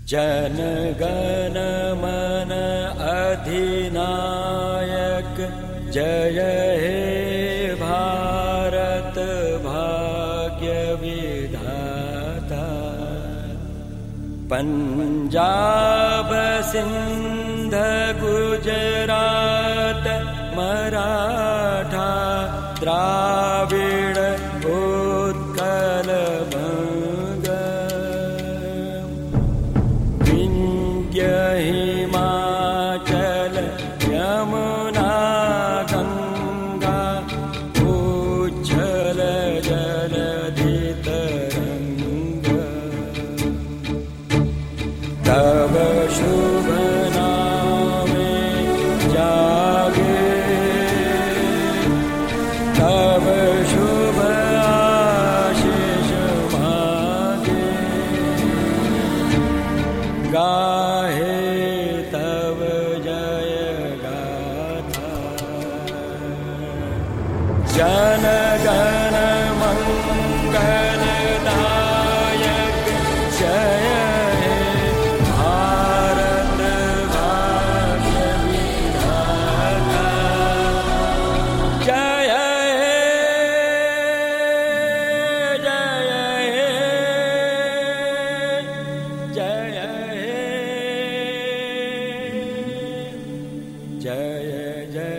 जन गण मन अधिनायक जय हे भारत भाग्य विधाता। पंजाब सिंध गुजरात मराठा द्राविड़ उत्कल बंग विंध्य हिमाचल यमुना गंगा उच्छल जलधि तरंग। तब शुभ नामे जागे तब शुभ आशीष मागे। गाहे तब जय गाथा जन गण मंगल दायक जय हे भारत भाग्य विधाता। जय हे जय हे जय हे जय जय